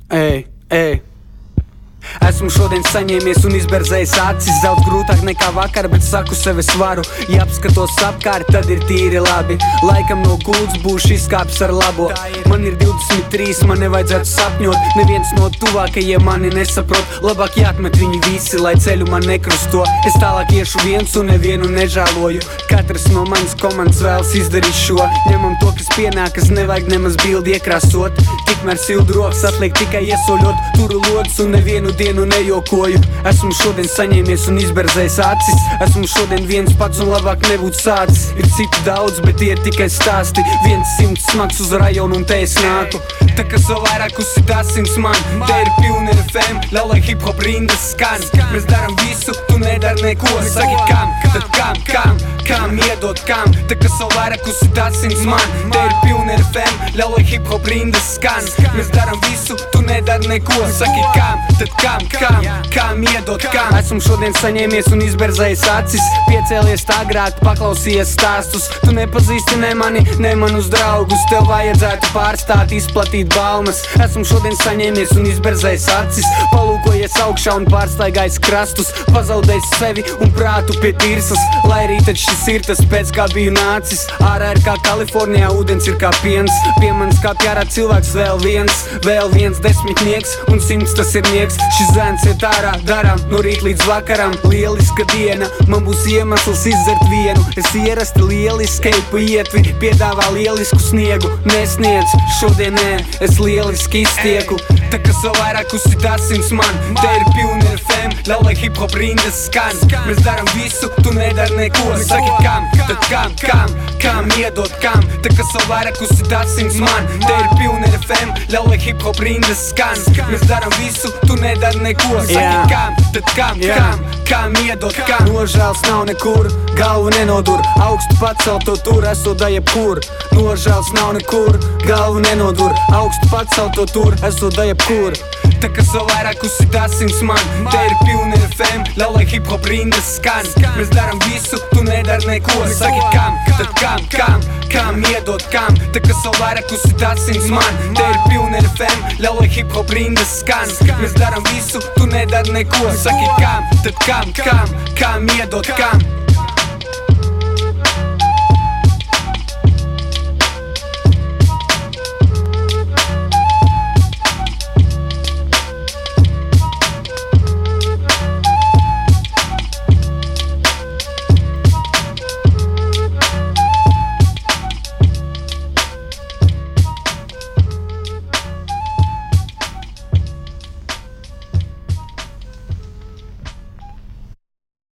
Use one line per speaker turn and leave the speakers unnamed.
Ej, ej. Esmu šodien saņēmies un izberzējis acis. Daudz grūtāk nekā vakar, bet saku sev es varu. Ja apskatos apkārt, tad ir tīri labi. Laikam no gultas būšu izkāpis ar labo. Man ir 23, man nevajadzētu sapņot. Neviens no tuvākajiem mani nesaprot. Labāk jāatmet viņi visi, lai ceļu man nekrusto. Es tālāk iešu viens un nevienu nežēloju. Katrs no manas komandas vēlas izdarīt šo. Ņemam to, kas pienākas, nevajag nemaz bildi iekrāsot. Tikmēr sildu rokas atliek tikai iesoļot. Turu lodas un nevienu dienu nejokoju. Esmu šodien saņēmies un izberzējis acis. Esmu šodien viens pats un labāk nebūtu sācis. Ir citu daudz, bet tie ir tikai stāsti. 100 smags uz rajonu un te es nāku. Tā kas vēl vairāk uzsit asins man. Te ir pilni FM, ļauj lai hip-hop rindas skan. Mēs daram visu, tu nedari neko. Saki kam, tad kam iedot kam. Tā kas vēl vairāk uzsit asins man. Te ir pilni FM, ļauj lai hip-hop rindas skan. Mēs daram visu, tu nedari neko. Saki kam, tad kam iedot kam. Esmu šodien saņēmies un izberzējis acis. Piecēlies tā agrāk, paklausījies stāstus. Tu nepazīsti ne mani, ne manus draugus. Tev vajadzētu pārstāt, izplatīt baumas. Esmu šodien saņēmies un izberzējis acis. Palūkojies augšā un pārstaigājis krastus. Pazaudējis sevi un prātu pie tirsas. Lai arī tad šis ir tas pēc kā biju nācis. Ārā ir kā Kalifornijā, ūdens ir kā piens. Pie manis kā pjārā cilvēks vēl viens desmitnieks un 100 tas ir nieks. Šis zēns iet ārā, darām no rīt līdz vakaram. Lieliska diena, man būs iemesls izdzert vienu. Es ierasti lieliski eju pa ietvi, piedāvā lielisku sniegu. Nesniedz, šodien nē, es lieliski iztieku. Tā kas vēl vairāk uzsit asins man. Te ir pilni FM, ļauj lai hip-hop rindas skan. Mēs daram visu, tu nedari neko. Saki kam, tad kam iedot kam. Tā kas vēl vairāk uzsit asins man. Te ir pilni FM, ļauj lai hip-hop rindas skan. Mēs daram visu, tu nedari neko. Saki kam, tad kam iedot kam. Nožēls nav nekur, galvu nenodur. Augstu pacelt to tur, esot da jebkur. Nožēls nav nekur, galvu nenodur. Augstu pacelt to tur, esot da jebkur. Tā kas vēl vairāk uzsit asins man. Te ir pilni FM, ļauj lai hip-hop rindas skan. Mēs daram visu, tu nedari neko. Saki kam, tad kam iedot kam. Tā kas vēl vairāk uzsit asins man. Te ir pilni FM, ļauj lai hip-hop rindas skan. Mēs daram visu, tu nedari neko. Saki kam, tad kam iedot kam.